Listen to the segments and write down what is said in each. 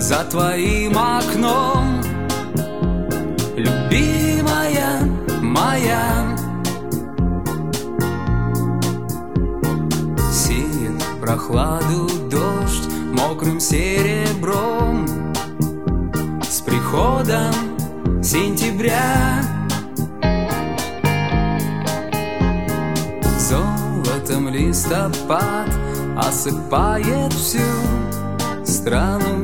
за твоим окном, любимая моя. Сеет прохладу дождь мокрым серебром с приходом сентября. Золотом листопад осыпает всю страну.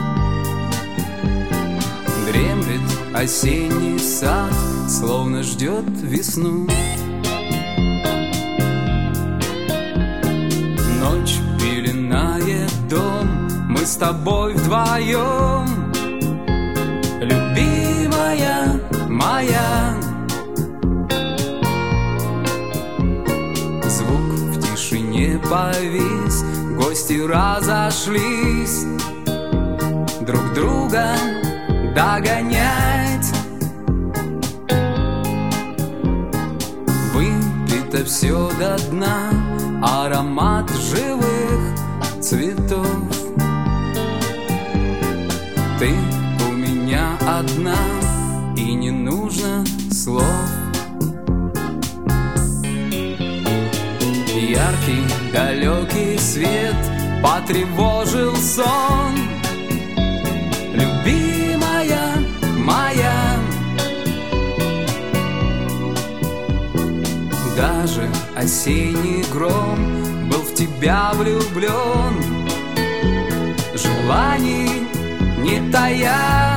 Дремлет осенний сад, словно ждет весну. Ночь пеленает дом, мы с тобой вдвоем, любимая моя. Звук в тишине повис, гости разошлись друг друга догонять. Выпито все до дна, аромат живых цветов. Ты у меня одна, и не нужно слов. Яркий далекий свет потревожил сон, любимая моя. Даже осенний гром был в тебя влюблен, желаний не тая.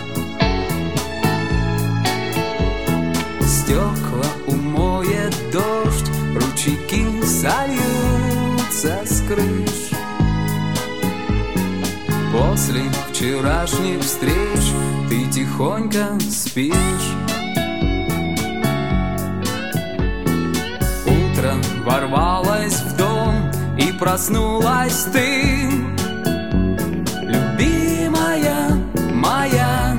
Стекла умоет дождь, ручейки сольются с крыш. После вчерашних встреч ты тихонько спишь. Утро ворвалось в дом, и проснулась ты, любимая моя.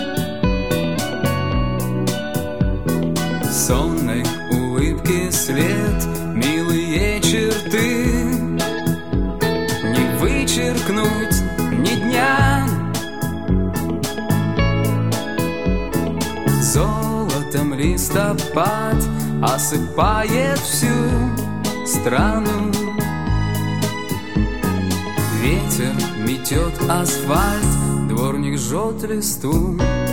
Сонной улыбки след, милые черты, не вычеркнуть ни дня. Золотом листопад осыпает всю страну. Ветер метет асфальт, дворник жжет листву.